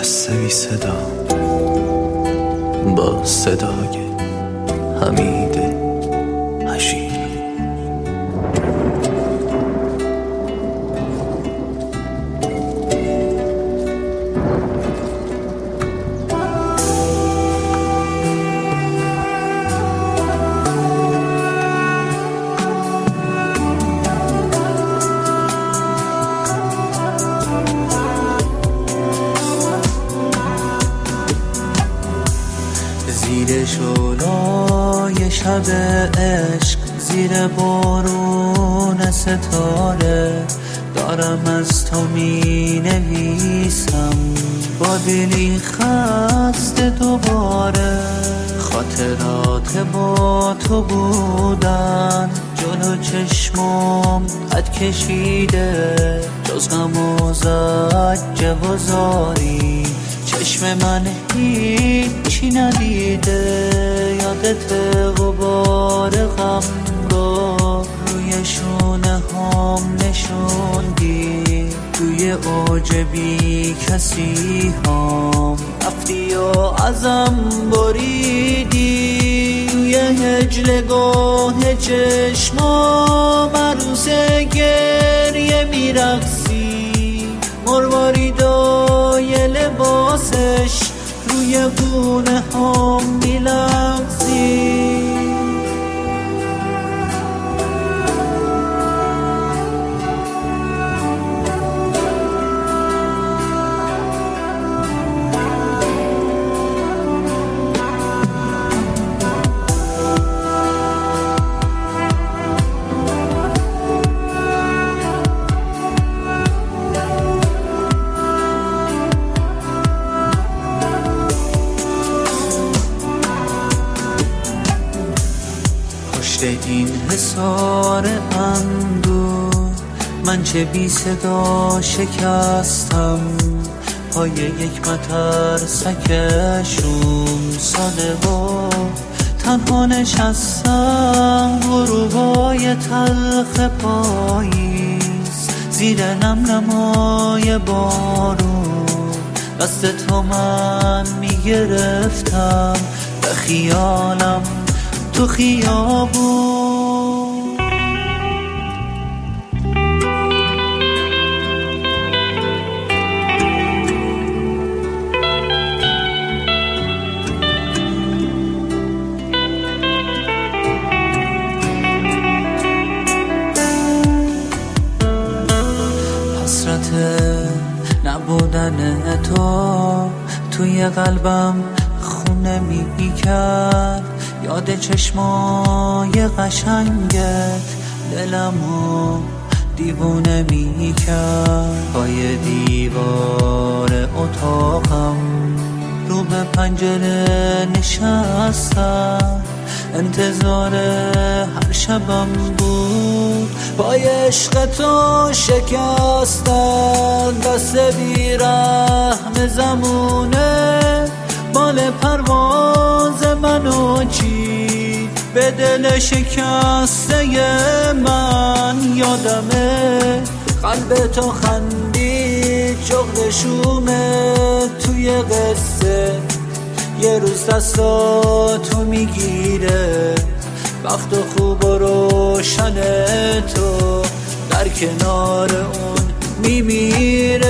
دست بی صدا با صدای حمید حشیر. زیر شعله‌ی شب عشق، زیر بارون ستاره، دارم از تو می نویسم با دلی خسته دوباره. خاطرات با تو بودن جلو چشمم قد کشیده، جز غم و زجر و زاری چشم من هیچی ندیده. یادت غبار غم رو روی شونه هم نشوندی، توی اوج بی کسی هم رفتی و ازم بریدی. توی هجلگاه چشمام عروس گریه میرقصی، مروریدای لباسش روی گونه هم میلغزی. این حصار اندوه من چه بی صدا شکستم، پای یک مترسکشون ساده و تنها نشستم. غروبای تلخ پاییز زیر نم نمای بارون، دست تو من میگرفتم به خیالم تو خیابون. حسرت نبودن تو توی قلبم خونه میکرد، یاد چشمای قشنگت دلمو دیوونه میکرد. پای دیوار اتاقم رو به پنجره نشستم، انتظار هر شبم بود پای عشق تو شکستن. دست بیرحم زمونه بال پرواز منو چید به دل شکسته من. یادمه قلب تو خندید شغل شومه توی قصه، یه روز دستاتو میگیره وقت و خوب و روشن تو در کنار اون میمیره.